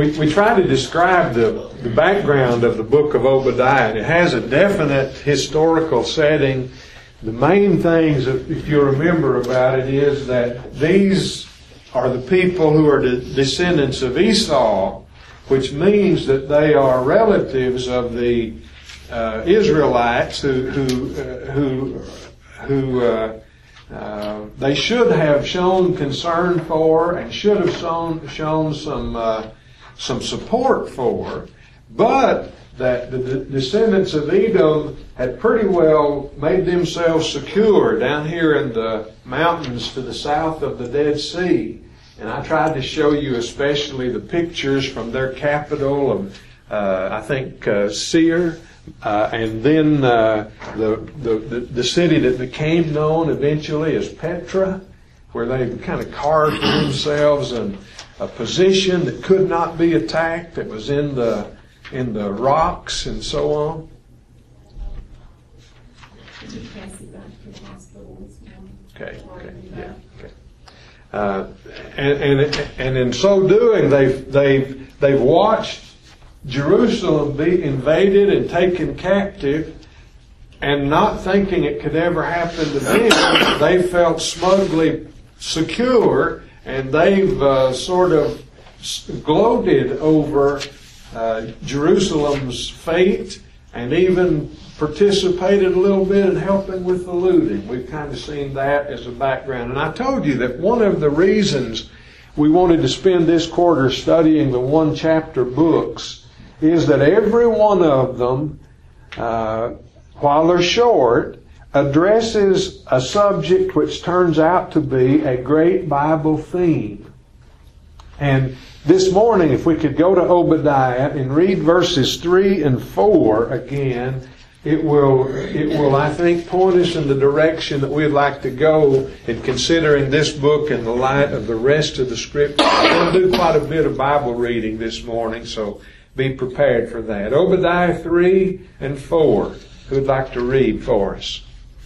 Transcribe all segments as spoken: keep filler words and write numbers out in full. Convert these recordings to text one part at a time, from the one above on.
we, we try to describe the, the background of the book of Obadiah. It has a definite historical setting. The main things, if you remember about it, is that these are the people who are the descendants of Esau, which means that they are relatives of the uh, Israelites who who uh, who who uh, uh, they should have shown concern for and should have shown shown some uh, some support for, but that the descendants of Edom had pretty well made themselves secure down here in the mountains to the south of the Dead Sea. And I tried to show you especially the pictures from their capital of, uh, I think, uh, Seir, uh, and then uh, the, the, the city that became known eventually as Petra, where they kind of carved for themselves in a position that could not be attacked. It was in the in the rocks and so on. Okay, okay, yeah, okay. Uh, and, and and in so doing, they've they've they've watched Jerusalem be invaded and taken captive, and not thinking it could ever happen to them, they felt smugly secure, and they've uh, sort of gloated over uh, Jerusalem's fate, and even participated a little bit in helping with the looting. We've kind of seen that as a background. And I told you that one of the reasons we wanted to spend this quarter studying the one chapter books is that every one of them, uh, while they're short, addresses a subject which turns out to be a great Bible theme. And this morning, if we could go to Obadiah and read verses three and four again, It will, it will, I think, point us in the direction that we'd like to go in considering this book in the light of the rest of the Scripture. We'll do quite a bit of Bible reading this morning, so be prepared for that. Obadiah three and four. Who'd like to read for us?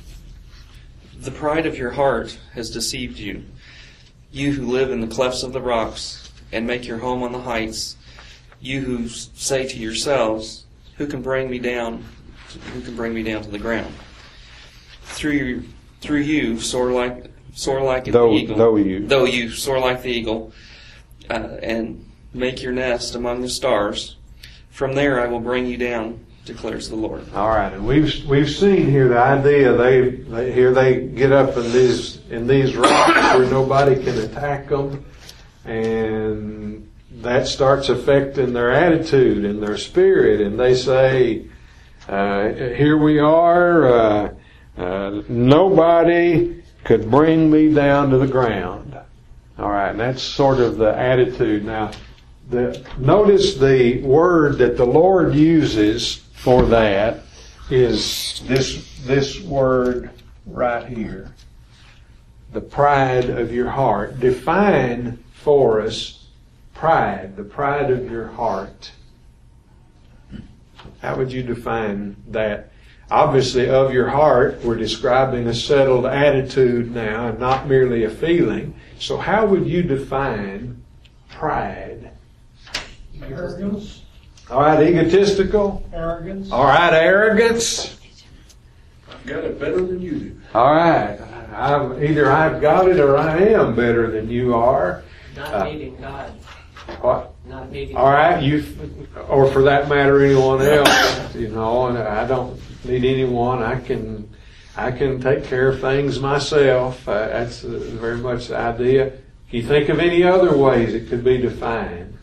The pride of your heart has deceived you, you who live in the clefts of the rocks and make your home on the heights, you who say to yourselves, who can bring me down? Who can bring me down to the ground? Through you, through you, soar like soar like though, the eagle. Though you, though you soar like the eagle, uh, and make your nest among the stars. From there, I will bring you down, declares the Lord. All right, and we've we've seen here the idea they, they here they get up in these in these rocks where nobody can attack them, and that starts affecting their attitude and their spirit, and they say, Uh, here we are, uh, uh, nobody could bring me down to the ground. All right, and that's sort of the attitude. Now, the, notice the word that the Lord uses for that is this, this word right here. The pride of your heart. Define for us pride, the pride of your heart. How would you define that? Obviously, of your heart, we're describing a settled attitude now and not merely a feeling. So how would you define pride? Arrogance. All right, egotistical? Arrogance. All right, arrogance? I've got it better than you do. All right. I've, either I've got it or I am better than you are. Not Uh, needing God. What? Not needing All right, you, or for that matter, anyone else. You know, and I don't need anyone. I can, I can take care of things myself. Uh, that's uh, very much the idea. Can you think of any other ways it could be defined?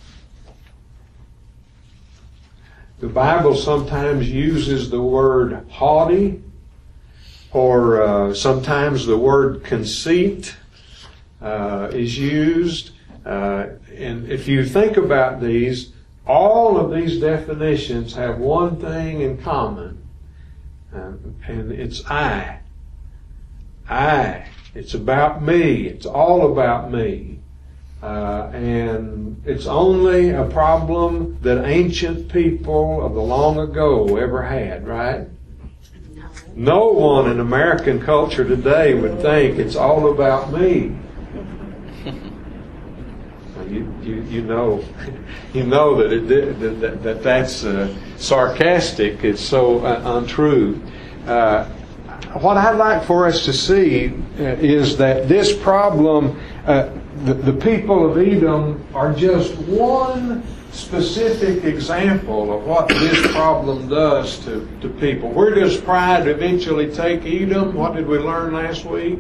The Bible sometimes uses the word haughty, or uh, sometimes the word conceit uh, is used. Uh, and if you think about these, all of these definitions have one thing in common, uh, and it's I. I. It's about me. It's all about me. Uh, and it's only a problem that ancient people of the long ago ever had, right? No one in American culture today would think it's all about me. you you, you know you know that it that, that, that that's uh, sarcastic. It's so uh, untrue. Uh, what I'd like for us to see uh, is that this problem, uh, the, the people of Edom are just one specific example of what this problem does to, to people. Where does pride eventually take Edom? What did we learn last week?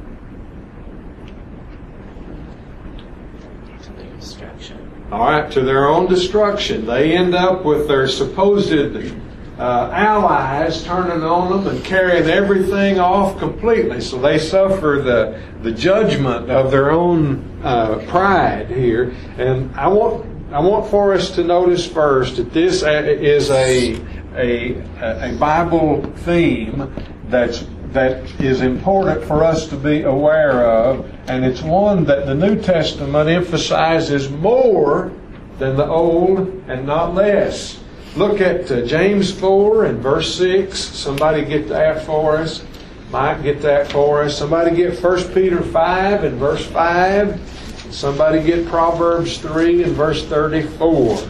Destruction. All right, to their own destruction. They end up with their supposed uh, allies turning on them and carrying everything off completely. So they suffer the the judgment of their own uh, pride here. And I want I want for us to notice first that this is a a a Bible theme that's that is important for us to be aware of, and it's one that the New Testament emphasizes more than the Old and not less. Look at uh, James four and verse six. Somebody get that for us. Mike, get that for us. Somebody get First Peter five and verse five. Somebody get Proverbs three and verse thirty-four.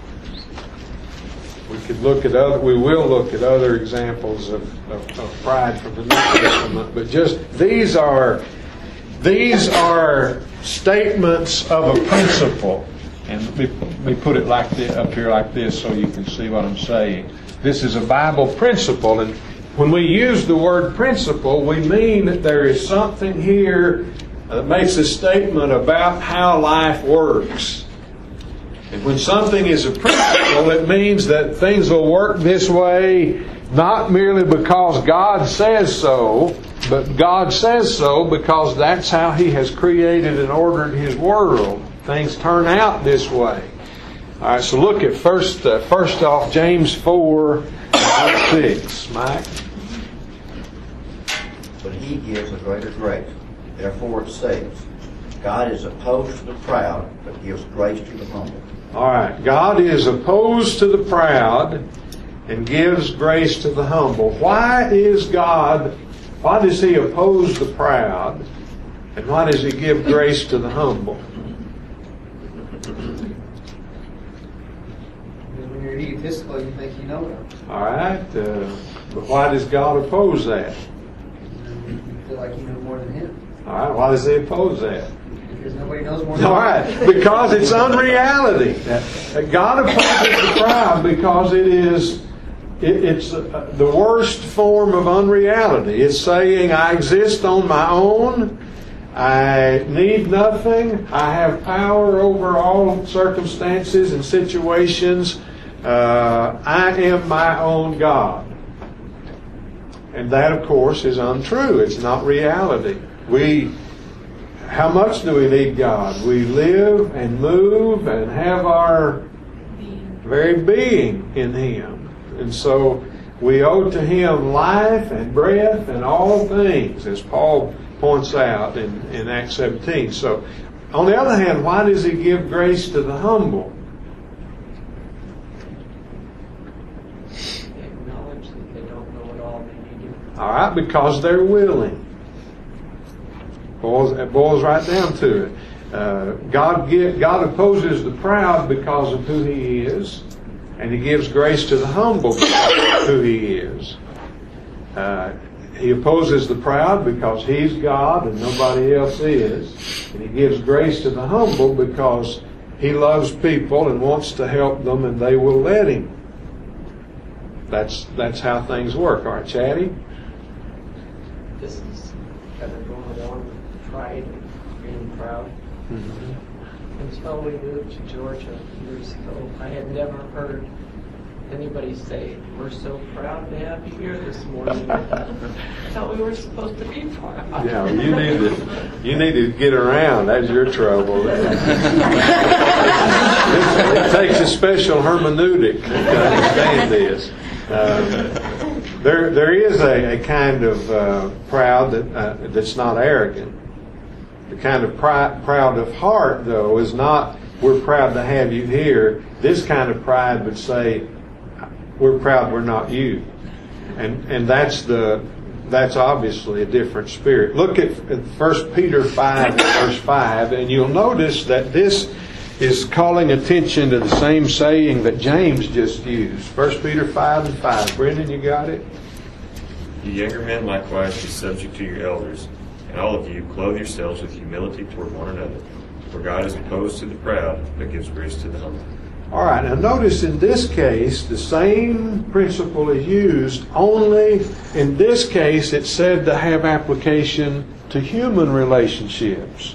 We could look at other, we will look at other examples of, of, of pride from the New Testament, but just these are these are statements of a principle. And let me, let me put it like this, up here like this so you can see what I'm saying. This is a Bible principle, and when we use the word principle, we mean that there is something here that makes a statement about how life works. And when something is a principle, it means that things will work this way not merely because God says so, but God says so because that's how He has created and ordered His world. Things turn out this way. All right, so look at first, uh, first off, James four, verse six. Mike? But He gives a greater grace. Therefore it says, God is opposed to the proud, but gives grace to the humble. All right, God is opposed to the proud and gives grace to the humble. Why is God, why does He oppose the proud, and why does He give grace to the humble? When you're egotistical, you think you know them. All right, uh, but why does God oppose that? You feel like you know more than Him. All right, why does He oppose that? Because nobody knows more than All Him. right, because it's unreality. God opposes the proud because it is it, it's uh, the worst form of unreality. It's saying, I exist on my own. I need nothing. I have power over all circumstances and situations. Uh, I am my own God. And that, of course, is untrue. It's not reality. We, how much do we need God? We live and move and have our very being in Him. And so we owe to Him life and breath and all things, as Paul points out in, in Acts seventeen. So, on the other hand, why does He give grace to the humble? They acknowledge that they don't know it all. They need Him. All right, because they're willing. Boils, it boils right down to it. Uh, God get, God opposes the proud because of who He is, and He gives grace to the humble because of who He is. Uh, He opposes the proud because He's God and nobody else is. And He gives grace to the humble because He loves people and wants to help them, and they will let Him. That's that's how things work. All right, Chatty? This is kind of going along with pride and being proud. Mm-hmm. Until we moved to Georgia years ago, I had never heard anybody say, we're so proud to have you here this morning. I thought we were supposed to be proud. Yeah, you need to you need to get around. That's your trouble. It, it takes a special hermeneutic to understand this. Um, there there is a, a kind of uh, proud that uh, that's not arrogant. The kind of pride, proud of heart, though, is not, we're proud to have you here. This kind of pride would say, we're proud we're not you. And and that's the that's obviously a different spirit. Look at First Peter five, verse five, and you'll notice that this is calling attention to the same saying that James just used. First Peter five and five. Brendan, you got it? You younger men likewise be subject to your elders, and all of you clothe yourselves with humility toward one another. For God is opposed to the proud, but gives grace to the humble. All right, now notice in this case, the same principle is used, only in this case it's said to have application to human relationships.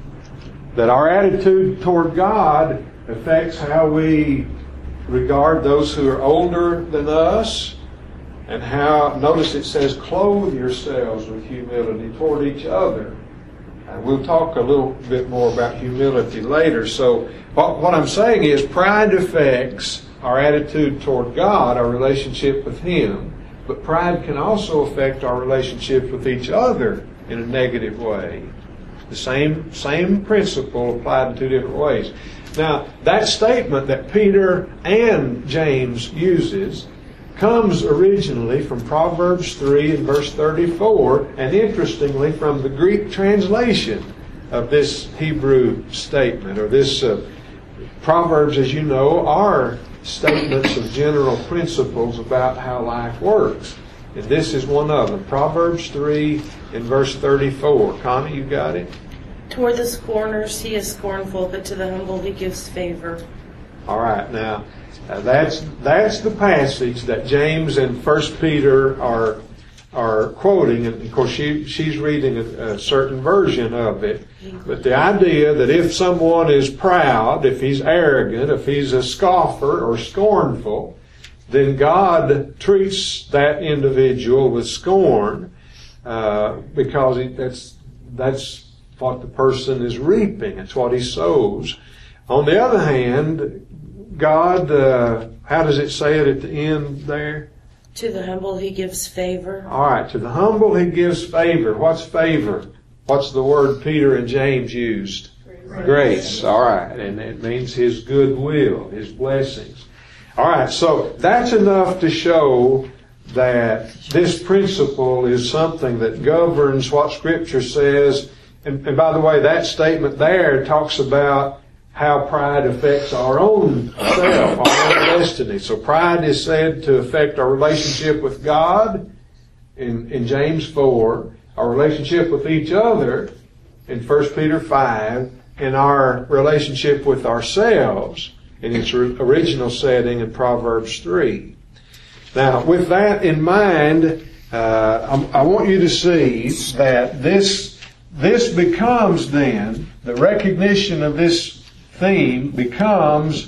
That our attitude toward God affects how we regard those who are older than us, and how, notice it says, clothe yourselves with humility toward each other. And we'll talk a little bit more about humility later. So what, what I'm saying is pride affects our attitude toward God, our relationship with Him. But pride can also affect our relationship with each other in a negative way. The same, same principle applied in two different ways. Now, that statement that Peter and James uses comes originally from Proverbs three and verse thirty-four, and interestingly from the Greek translation of this Hebrew statement, or this uh, Proverbs, as you know, are statements of general principles about how life works. And this is one of them. Proverbs three and verse thirty-four. Connie, you got it? Toward the scorners he is scornful, but to the humble he gives favor. All right, now uh, that's that's the passage that James and First Peter are are quoting, and of course she she's reading a, a certain version of it. But the idea that if someone is proud, if he's arrogant, if he's a scoffer or scornful, then God treats that individual with scorn uh, because he, that's that's what the person is reaping. It's what he sows. On the other hand, God, uh, how does it say it at the end there? To the humble he gives favor. All right, to the humble he gives favor. What's favor? What's the word Peter and James used? Grace. Grace. All right, and it means his goodwill, his blessings. All right, so that's enough to show that this principle is something that governs what Scripture says. And, and by the way, that statement there talks about how pride affects our own self, our own destiny. So pride is said to affect our relationship with God in, in James four, our relationship with each other in First Peter five, and our relationship with ourselves in its original setting in Proverbs three. Now, with that in mind, uh, I, I want you to see that this this becomes then, the recognition of this theme becomes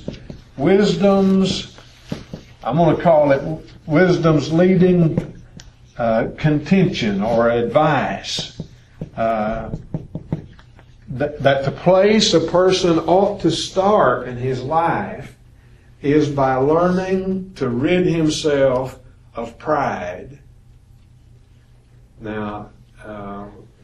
wisdom's, I'm going to call it wisdom's leading uh, contention or advice. Uh, that, that the place a person ought to start in his life is by learning to rid himself of pride. Now, uh,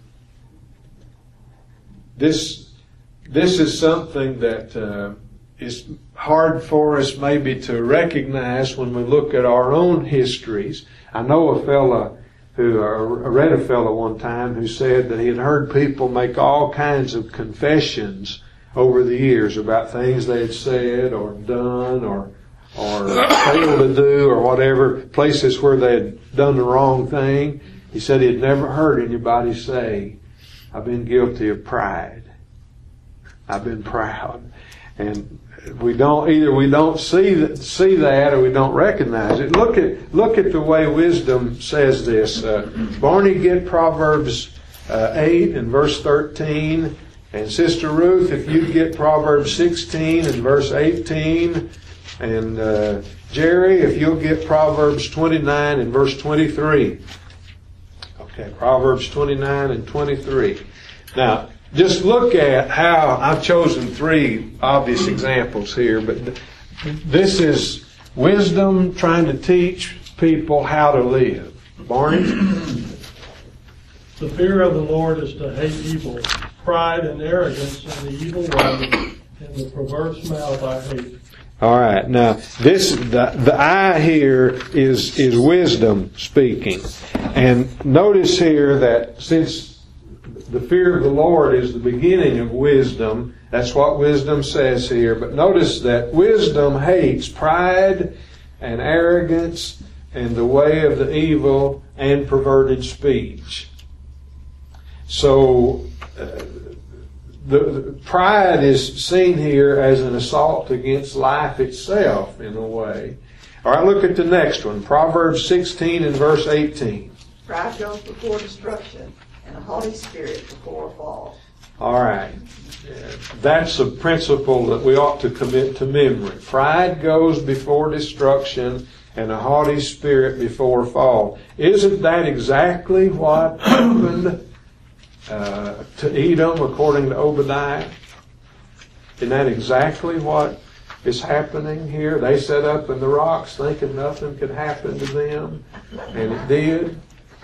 this this is something that uh, is hard for us maybe to recognize when we look at our own histories. I know a fella who, I read a fellow one time who said that he had heard people make all kinds of confessions over the years about things they had said or done or or failed to do or whatever, places where they had done the wrong thing. He said he had never heard anybody say, I've been guilty of pride. I've been proud. And we don't, either we don't see that, see that or we don't recognize it. Look at, look at the way wisdom says this. Uh, Barney, get Proverbs uh, eight and verse thirteen. And Sister Ruth, if you get Proverbs sixteen and verse eighteen. And uh, Jerry, if you'll get Proverbs twenty-nine and verse twenty-three. Okay, Proverbs twenty-nine and twenty-three. Now, just look at how I've chosen three obvious examples here, but this is wisdom trying to teach people how to live. Barney? The fear of the Lord is to hate evil, pride and arrogance and the evil way, and the perverse mouth I hate. All right. Now, this the, the I here is is wisdom speaking, and notice here that since the fear of the Lord is the beginning of wisdom. That's what wisdom says here. But notice that wisdom hates pride and arrogance and the way of the evil and perverted speech. So uh, the, the pride is seen here as an assault against life itself in a way. All right, look at the next one. Proverbs sixteen and verse eighteen. Pride goes before destruction, and a haughty spirit before a fall. All right. That's a principle that we ought to commit to memory. Pride goes before destruction, and a haughty spirit before a fall. Isn't that exactly what happened uh, to Edom according to Obadiah? Isn't that exactly what is happening here? They sat up in the rocks thinking nothing could happen to them, and it did.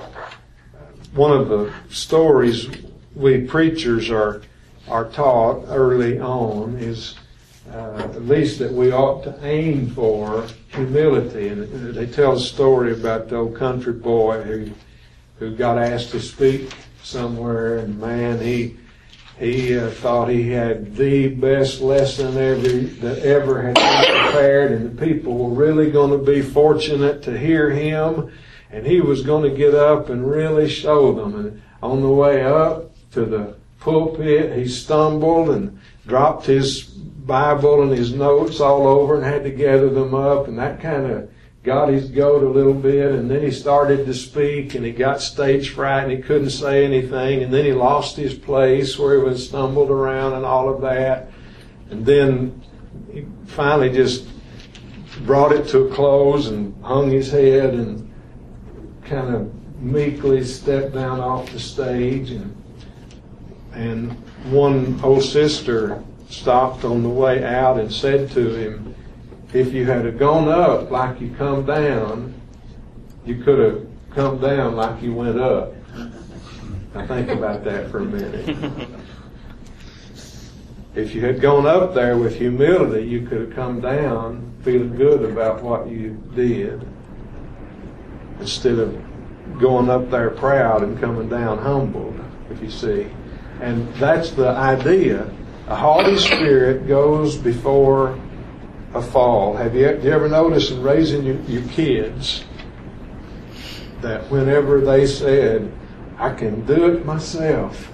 One of the stories we preachers are are taught early on is uh, at least that we ought to aim for humility. And they tell a story about the old country boy who who got asked to speak somewhere, and man, he he uh, thought he had the best lesson ever that ever had been prepared, and the people were really going to be fortunate to hear him. And he was going to get up and really show them. And on the way up to the pulpit, he stumbled and dropped his Bible and his notes all over and had to gather them up. And that kind of got his goat a little bit. And then he started to speak, and he got stage fright and he couldn't say anything. And then he lost his place where he was stumbled around and all of that. And then he finally just brought it to a close and hung his head and kind of meekly stepped down off the stage, and and one old sister stopped on the way out and said to him, if you had gone up like you come down, you could have come down like you went up. Now think about that for a minute. If you had gone up there with humility, you could have come down feeling good about what you did, instead of going up there proud and coming down humbled, if you see. And that's the idea. A haughty spirit goes before a fall. Have you, have you ever noticed in raising your, your kids that whenever they said, I can do it myself,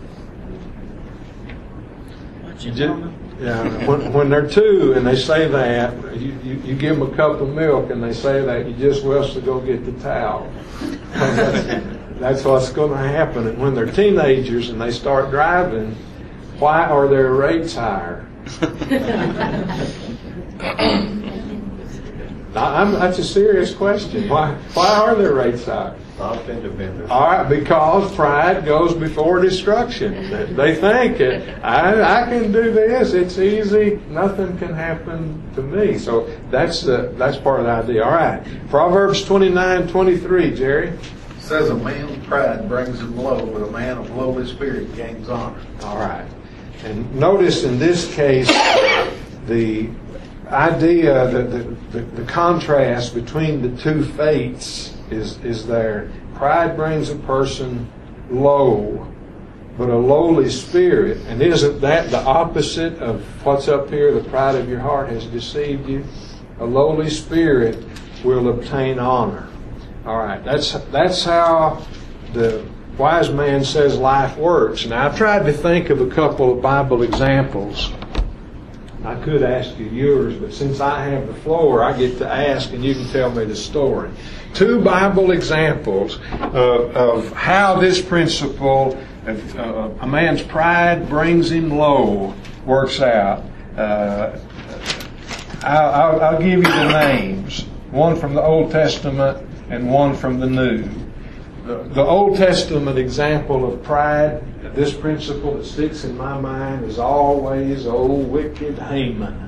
you just, yeah, when, when they're two and they say that, you, you, you give them a cup of milk and they say that, you just wish to go get the towel. That's, that's what's going to happen. And when they're teenagers and they start driving, why are their rates higher? I'm, that's a serious question. Why, why are their rates higher? All right, because pride goes before destruction. They think, I, I can do this, it's easy, nothing can happen to me. So that's the, that's part of the idea. All right, Proverbs twenty-nine twenty-three, Jerry. It says a man's pride brings him low, but a man of lowly spirit gains honor. All right. And notice in this case, the idea, that the, the, the contrast between the two fates is is there. Pride brings a person low, but a lowly spirit. And isn't that the opposite of what's up here? The pride of your heart has deceived you. A lowly spirit will obtain honor. All right, that's that's how the wise man says life works. Now, I've tried to think of a couple of Bible examples. I could ask you yours, but since I have the floor, I get to ask and you can tell me the story. Two Bible examples uh, of how this principle of uh, a man's pride brings him low works out. Uh, I'll, I'll, I'll give you the names. One from the Old Testament and one from the New. The, the Old Testament example of pride, this principle that sticks in my mind, is always old wicked Haman.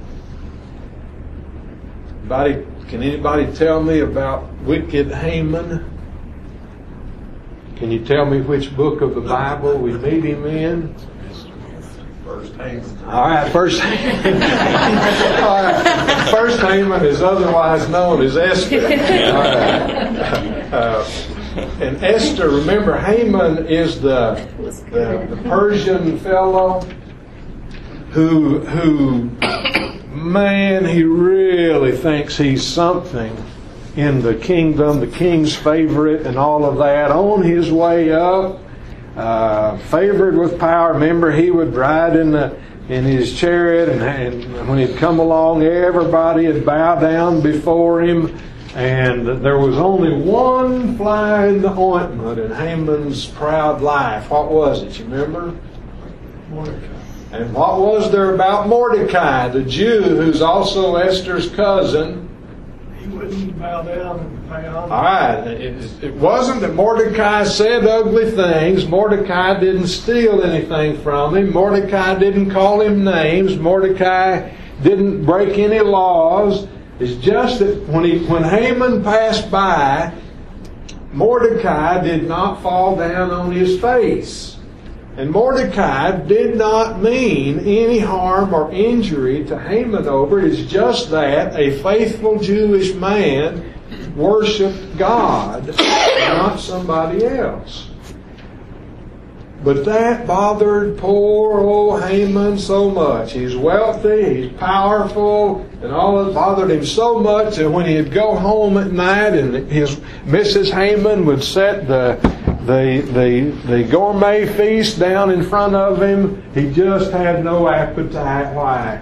Anybody, can anybody tell me about wicked Haman? Can you tell me which book of the Bible we meet him in? First Haman. All right, first Haman. All right. First Haman is otherwise known as Esther. All right. Uh, and Esther, remember Haman is the, the, the Persian fellow who, who, man, he really thinks he's something in the kingdom, the king's favorite and all of that, on his way up, uh, favored with power. Remember, he would ride in the in his chariot, and, and when he'd come along, everybody would bow down before him. And there was only one fly in the ointment in Haman's proud life. What was it? You remember? Mordecai. And what was there about Mordecai, the Jew who's also Esther's cousin? He wouldn't bow down and pay homage. All right. It, it wasn't that Mordecai said ugly things. Mordecai didn't steal anything from him. Mordecai didn't call him names. Mordecai didn't break any laws. It's just that when he, when Haman passed by, Mordecai did not fall down on his face. And Mordecai did not mean any harm or injury to Haman over it. It's just that a faithful Jewish man worshiped God, not somebody else. But that bothered poor old Haman so much. He's wealthy, he's powerful, and all that bothered him so much that when he'd go home at night and his Missus Haman would set the the the the gourmet feast down in front of him, he just had no appetite. Why?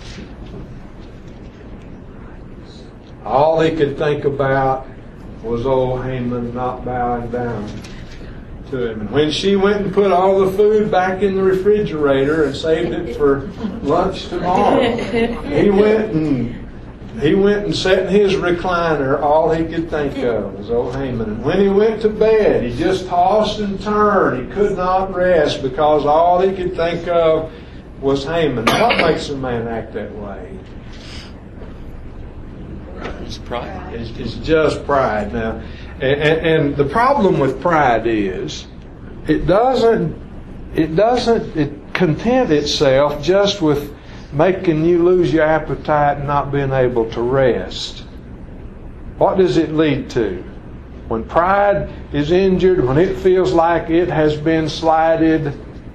All he could think about was old Haman not bowing down to him. And when she went and put all the food back in the refrigerator and saved it for lunch tomorrow, he went and he went and sat in his recliner. All he could think of was old Haman. And when he went to bed, he just tossed and turned. He could not rest because all he could think of was Haman. What makes a man act that way? It's pride. It's, it's just pride. Now, and, and, and the problem with pride is it doesn't it doesn't it content itself just with making you lose your appetite and not being able to rest. What does it lead to? When pride is injured, when it feels like it has been slighted,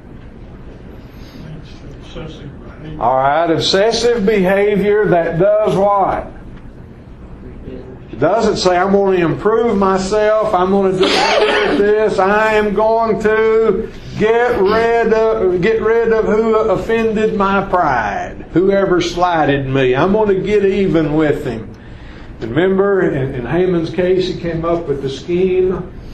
Excessive behavior. all right, excessive behavior that does what? It doesn't say, I'm going to improve myself, I'm going to do better at this, I am going to get rid of get rid of who offended my pride, whoever slighted me. I'm going to get even with him. Remember, in, in Haman's case, he came up with a scheme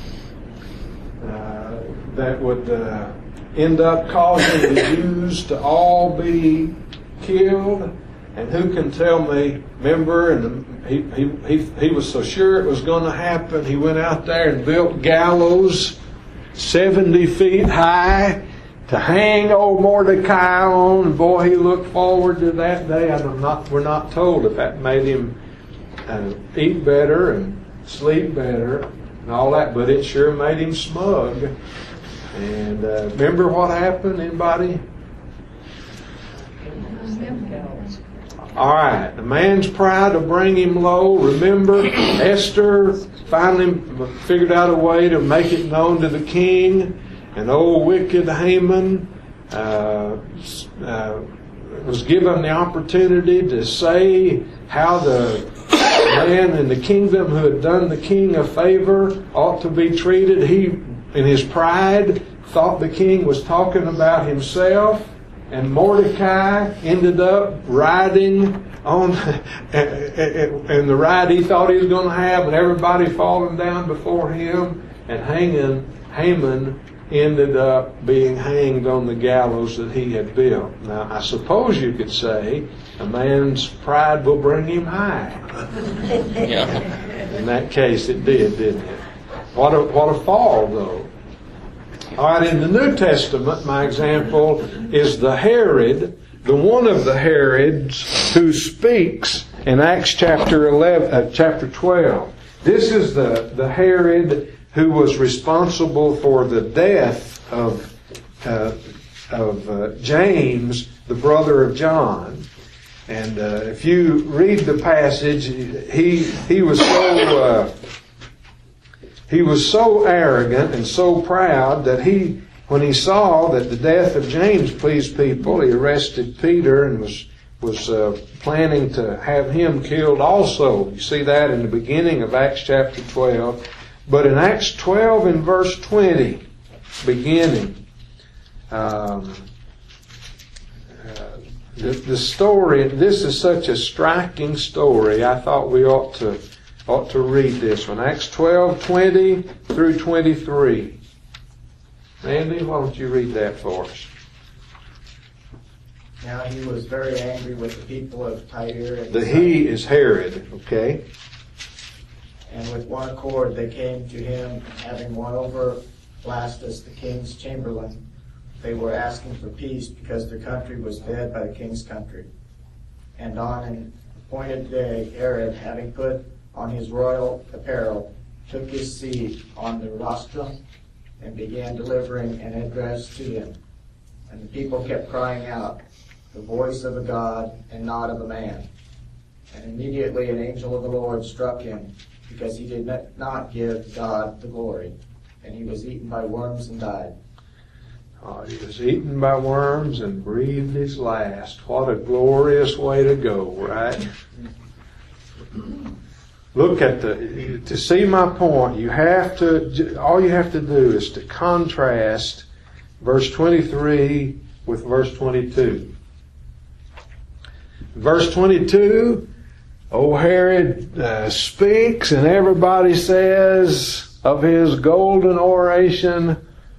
uh, that would uh, end up causing the Jews to all be killed. And who can tell me, remember, and he, he, he, he was so sure it was going to happen, he went out there and built gallows seventy feet high to hang old Mordecai on. And boy, he looked forward to that day. I'm not, we're not told if that made him uh, eat better and sleep better and all that, but it sure made him smug. And uh, remember what happened, anybody? All right, the man's pride will bring him low. Remember, Esther finally figured out a way to make it known to the king. And old wicked Haman uh, uh, was given the opportunity to say how the man in the kingdom who had done the king a favor ought to be treated. He, in his pride, thought the king was talking about himself. And Mordecai ended up riding on and the ride he thought he was going to have, and everybody falling down before him. And hanging, Haman ended up being hanged on the gallows that he had built. Now, I suppose you could say a man's pride will bring him high. Yeah. In that case, it did, didn't it? What a, what a fall, though. All right, in the New Testament, my example is the Herod, the one of the Herods who speaks in Acts chapter eleven, uh, chapter twelve. This is the, the Herod who was responsible for the death of uh, of uh, James, the brother of John. And uh, if you read the passage, he he was so uh, he was so arrogant and so proud that he, when he saw that the death of James pleased people, he arrested Peter and was was uh, planning to have him killed also. You see that in the beginning of Acts chapter twelve. But in Acts twelve and verse twenty, beginning, um, uh, the, the story, this is such a striking story, I thought we ought to ought to read this one. Acts twelve, twenty through twenty-three. Andy, why don't you read that for us? Now he was very angry with the people of Tyre. And the he is Herod, okay? And with one accord they came to him, having won over Blastus, the king's chamberlain. They were asking for peace because their country was fed by the king's country. And on an appointed day, Herod, having put on his royal apparel, took his seat on the rostrum and began delivering an address to them. And the people kept crying out, "The voice of a God and not of a man." And immediately an angel of the Lord struck him, because he did not give God the glory. And he was eaten by worms and died. Oh, he was eaten by worms and breathed his last. What a glorious way to go, right? Look at the, to see my point, you have to, all you have to do is to contrast verse twenty-three with verse twenty-two. Verse twenty-two, O Herod uh, speaks and everybody says of his golden oration,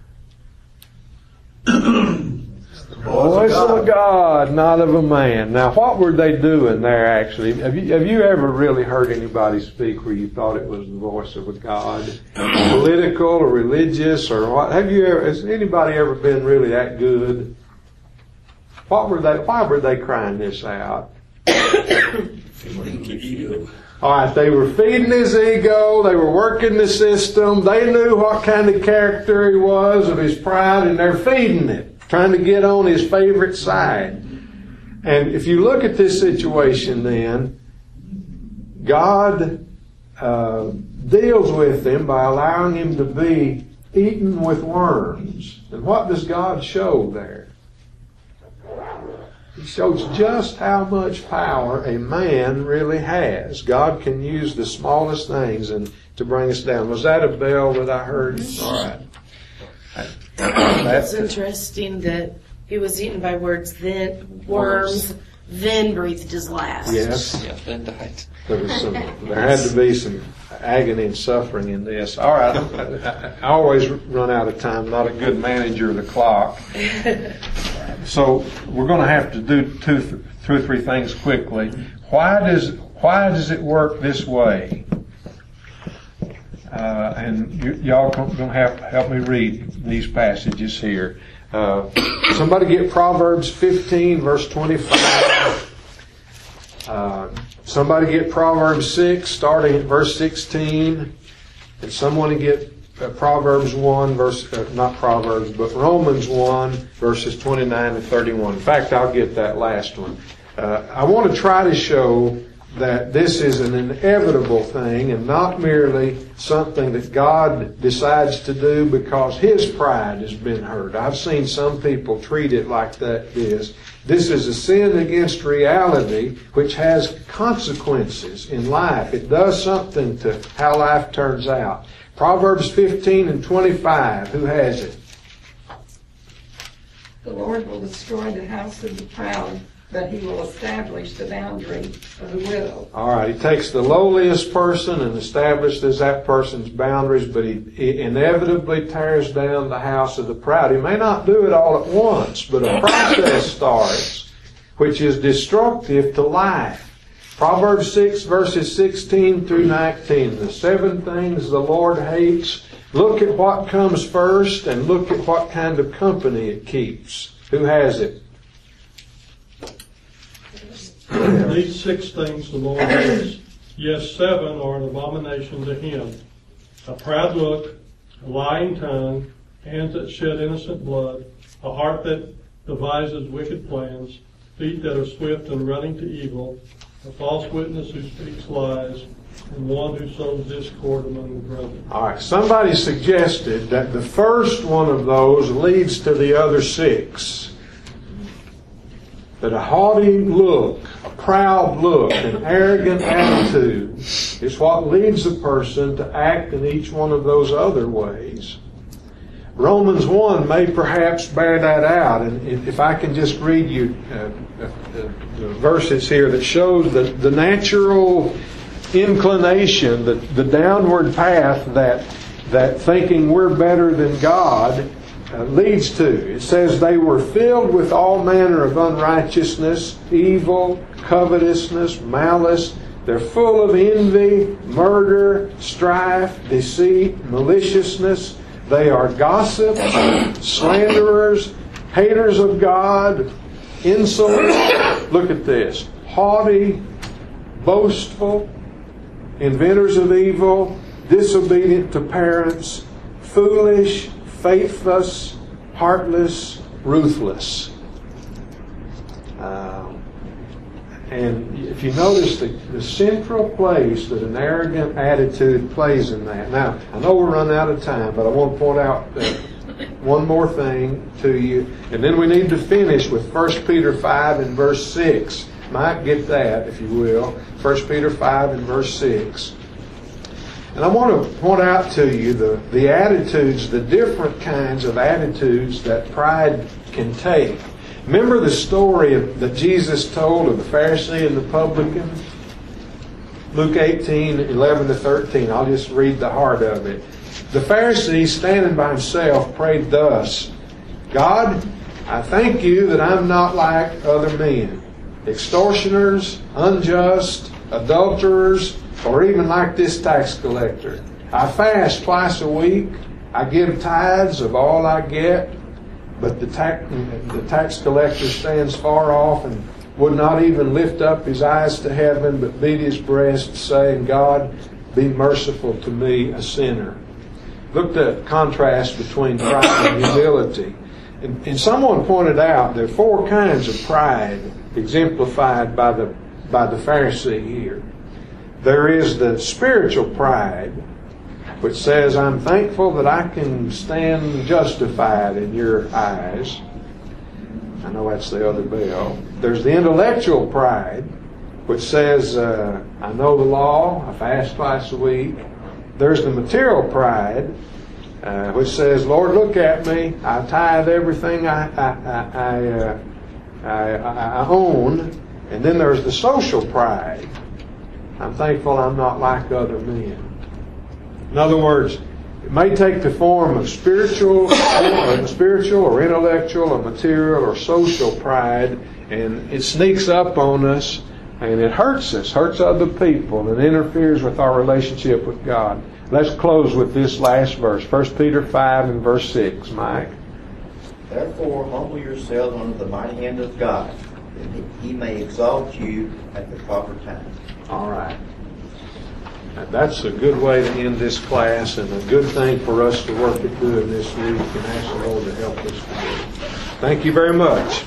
voice of God, not of a man. Now, what were they doing there actually? Have you, have you ever really heard anybody speak where you thought it was the voice of a God? Political or religious or what? Have you ever, has anybody ever been really that good? What were they, why were they crying this out? Alright, they were feeding his ego, they were working the system, they knew what kind of character he was, of his pride, and they're feeding it, trying to get on his favorite side. And if you look at this situation then, God uh, deals with him by allowing him to be eaten with worms. And what does God show there? He shows just how much power a man really has. God can use the smallest things and to bring us down. Was that a bell that I heard? All right. It's interesting that he was eaten by words, then worms, then breathed his last. Yes. Yeah, then died. There was some. There had to be some agony and suffering in this. All right. I, I always run out of time. Not a good manager of the clock. So we're going to have to do two, two or three things quickly. Why does why does it work this way? Uh, and you, y'all going to have to help me read these passages here. Uh, somebody get Proverbs fifteen, verse twenty-five. Uh, somebody get Proverbs six, starting at verse sixteen. And someone get uh, Proverbs one, verse uh, not Proverbs, but Romans one, verses twenty-nine and thirty-one. In fact, I'll get that last one. Uh, I want to try to show that this is an inevitable thing and not merely something that God decides to do because His pride has been hurt. I've seen some people treat it like that is. This is a sin against reality which has consequences in life. It does something to how life turns out. Proverbs fifteen and twenty-five. Who has it? The Lord will destroy the house of the proud, but He will establish the boundary of the widow. All right, He takes the lowliest person and establishes that person's boundaries, but he, he inevitably tears down the house of the proud. He may not do it all at once, but a process starts, which is destructive to life. Proverbs six, verses sixteen through nineteen. The seven things the Lord hates. Look at what comes first and look at what kind of company it keeps. Who has it? These six things the Lord hates, yes, seven are an abomination to Him: a proud look, a lying tongue, hands that shed innocent blood, a heart that devises wicked plans, feet that are swift in running to evil, a false witness who speaks lies, and one who sows discord among the brethren. All right, somebody suggested that the first one of those leads to the other six. That a haughty look, a proud look, an arrogant attitude is what leads a person to act in each one of those other ways. Romans one may perhaps bear that out, and if I can just read you uh, uh, the verses here that shows the, the natural inclination, the, the downward path that that thinking we're better than God uh, leads to. It says they were filled with all manner of unrighteousness, evil, covetousness, malice. They're full of envy, murder, strife, deceit, maliciousness. They are gossips, slanderers, haters of God, insolent. Look at this. Haughty, boastful, inventors of evil, disobedient to parents, foolish, faithless, heartless, ruthless. Uh, and if you notice the, the central place that an arrogant attitude plays in that. Now, I know we're running out of time, but I want to point out uh, one more thing to you. And then we need to finish with First Peter five and verse six. Might get that, if you will. First Peter five and verse six. And I want to point out to you the, the attitudes, the different kinds of attitudes that pride can take. Remember the story of, that Jesus told of the Pharisee and the publican? Luke eighteen, eleven to thirteen. I'll just read the heart of it. The Pharisee, standing by himself, prayed thus, God, I thank you that I'm not like other men, extortioners, unjust, adulterers, or even like this tax collector. I fast twice a week. I give tithes of all I get. But the tax, the tax collector stands far off and would not even lift up his eyes to heaven, but beat his breast, saying, God, be merciful to me, a sinner. Look at the contrast between pride and humility. And, and someone pointed out there are four kinds of pride exemplified by the by the Pharisee here. There is the spiritual pride, which says, I'm thankful that I can stand justified in your eyes. I know that's the other bell. There's the intellectual pride, which says, uh, I know the law, I fast twice a week. There's the material pride, uh, which says, Lord, look at me. I tithe everything I, I, I, I, uh, I, I own. And then there's the social pride. I'm thankful I'm not like other men. In other words, it may take the form of spiritual, or spiritual or intellectual or material or social pride, and it sneaks up on us and it hurts us, hurts other people, and interferes with our relationship with God. Let's close with this last verse, First Peter five and verse six. Mike? Therefore, humble yourselves under the mighty hand of God, that he may exalt you at the proper time. All right. Now, that's a good way to end this class, and a good thing for us to work at doing this week, and ask the Lord to help us to do it. Thank you very much.